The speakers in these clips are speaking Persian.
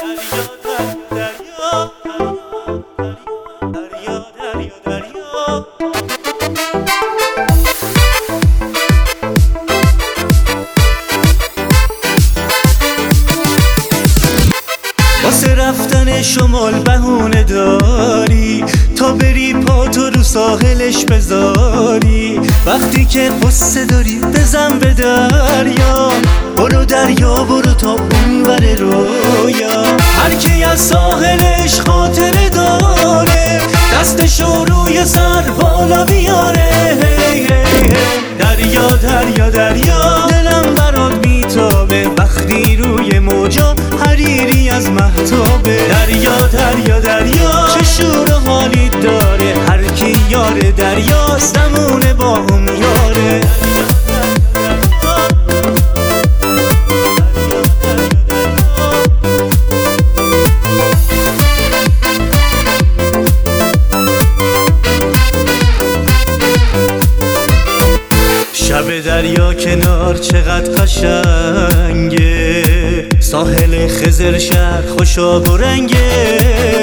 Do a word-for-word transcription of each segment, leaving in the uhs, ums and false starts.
واسه رفتن شمال بهونه داری تا بری پاتو رو ساحلش بذاری. وقتی که قصه داری بزن به دریا، برو دریا برو تا اون ور رویا. هر کی از ساحلش خاطره داره دستشو روی سر بالا بیاره. هی هی هی. دریا دریا دریا دلم برات میتابه وقتی روی موجا حریری از مهتابه. دریا دریا دریا چه شور و حالی داره، هر کی یار دریاست نمونه با اون یاره. شب دریا کنار چقدر قشنگه، ساحل خضر شهر خوشاب و رنگه.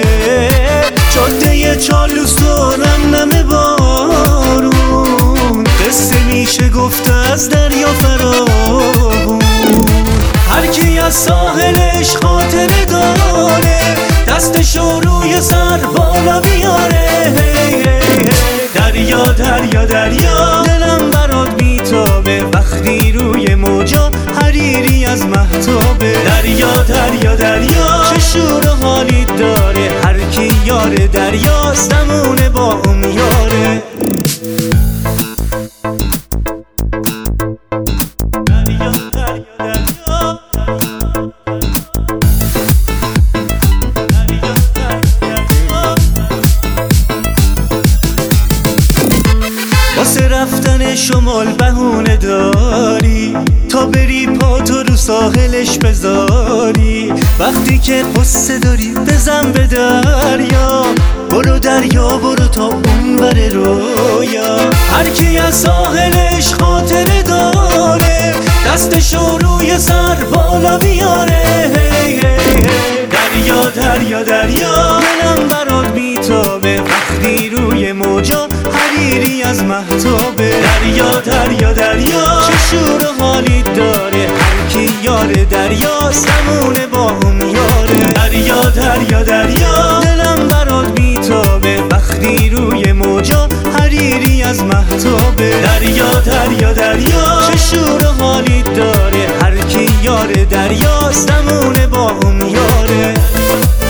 جاده چالوس و نمنم بارون، قصه میشه گفت از دریا فراوون. هر کی از ساحلش خاطره داره دستشو روی سر بالا بیاره. هی هی هی. دریا دریا دریا دلم برات میتابه وقتی روی موجا حریری از مهتابه. دریا دریا دریا چه شور و حالی داره، هر کی یار دریاست نمونه با اون یاره. دریا دریا دریا واسه رفتن شمال بهونه داری تا بری پاتو رو ساحلش بذاری. وقتی که قصه داری بزن به دریا، برو دریا برو تا اون ور رویا. هر کی از ساحلش خاطره داره دستشو روی سر بالا بیاره. هی هی هی. دریا دریا دریا دلم برات میتابه وقتی روی موجا حریری از مهتابه. دریا دریا دریا چه شور و حالی داره، هر کی یار دریاست نمونه با اون یاره. دریا دریا دریا دلم برات میتابه وقتی روی موجا حریری از مهتابه. دریا دریا دریا چه شور و حالی داره، هر کی یار دریاست نمونه با اون یاره.